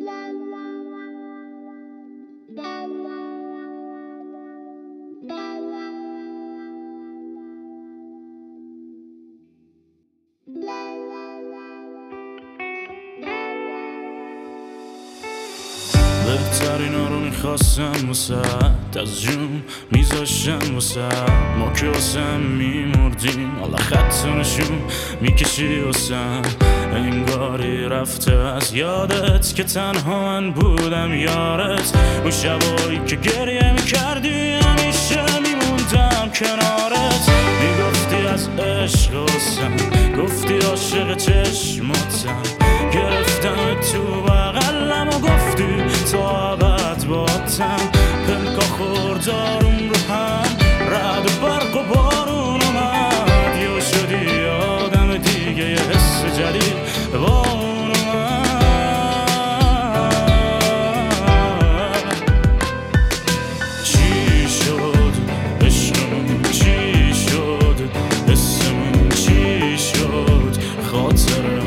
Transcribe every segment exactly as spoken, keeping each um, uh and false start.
بهترین ها رو میخواستم وسط از جون میذاشتم وسط ما که واسم میمردیم حالا خط نشون میکشی واسم انگاری رفته از یادت که تنها من بودم یارت اون شبایی که گریه میکردی همیشه میموندم کنارت میگفتی از عشق واسم گفتی عاشق چشماتم گرفتم تو بغلم و گفتی تا ابد باتم پلکا خوردارم رو هم رد و برق و بارون اومد یا شدی آدم دیگه یه حس جدید با اون اومد چی شد عشقمون چی شد حسمون چی شد خاطره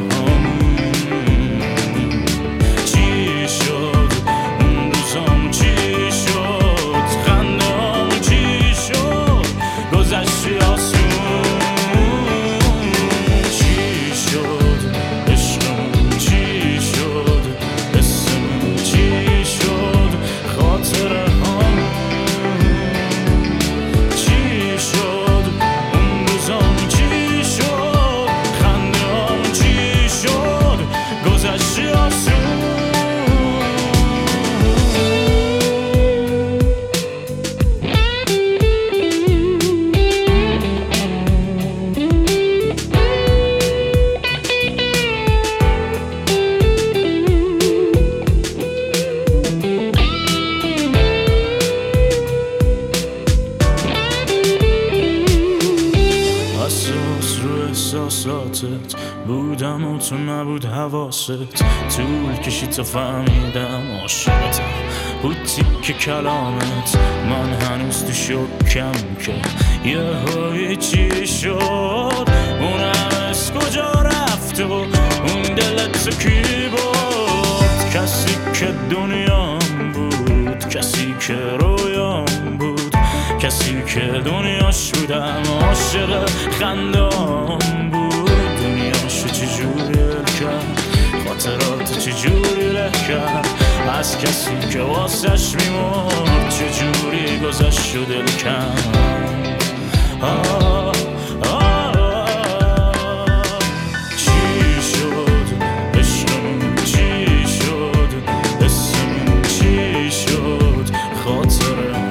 احساساتت بودم و تو نبود حواست طول کشید تا فهمیدم عاشقتم بود تیک کلامت من هنوز تو شکم که یه هایی چی شد اونم از کجا رفت و اون دلت کی بود کسی که دنیام بود کسی که رویام بود کسی که دنیاش بودم عاشق خندام بود دنیاشو چجوری ول کرد خاطرات چجوری له کرد از کسی که واسش میمرد چجوری گذشت و دل کم آه آه چی شد عشقمون چی شد حسمون چی شد خاطره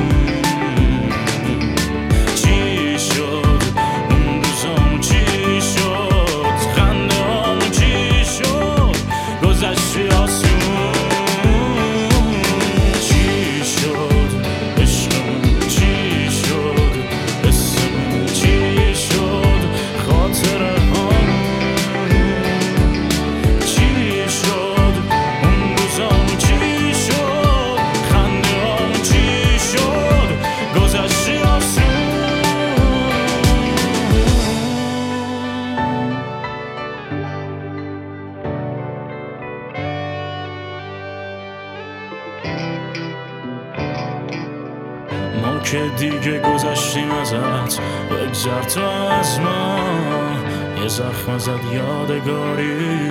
ما که دیگه گذشتیم ازت بگذر تو از ما یه زخم زد یادگاری